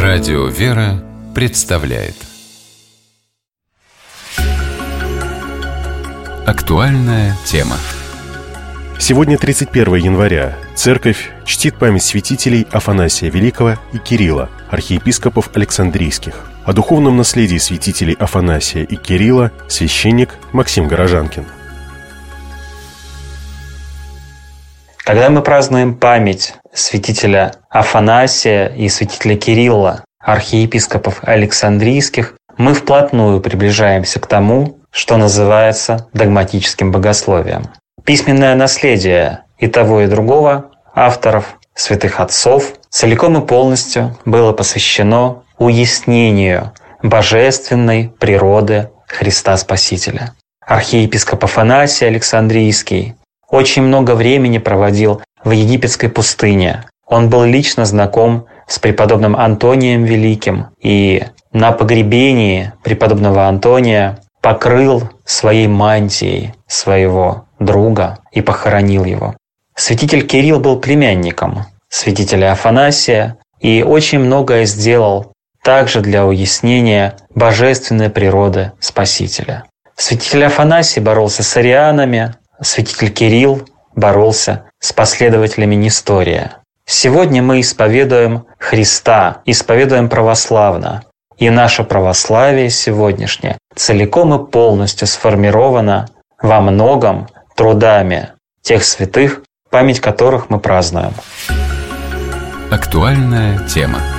Радио «Вера» представляет актуальная тема. Сегодня 31 января. Церковь чтит память святителей Афанасия Великого и Кирилла, архиепископов Александрийских. О духовном наследии святителей Афанасия и Кирилла священник Максим Горожанкин. Когда мы празднуем память святителя Афанасия и святителя Кирилла, архиепископов Александрийских, мы вплотную приближаемся к тому, что называется догматическим богословием. Письменное наследие и того, и другого авторов, святых отцов, целиком и полностью было посвящено уяснению божественной природы Христа Спасителя. Архиепископ Афанасий Александрийский очень много времени проводил в египетской пустыне. Он был лично знаком с преподобным Антонием Великим и на погребении преподобного Антония покрыл своей мантией своего друга и похоронил его. Святитель Кирилл был племянником святителя Афанасия и очень многое сделал также для уяснения божественной природы Спасителя. Святитель Афанасий боролся с арианами, святитель Кирилл боролся с последователями Нестория. Сегодня мы исповедуем Христа, исповедуем православно. И наше православие сегодняшнее целиком и полностью сформировано во многом трудами тех святых, память которых мы празднуем. Актуальная тема.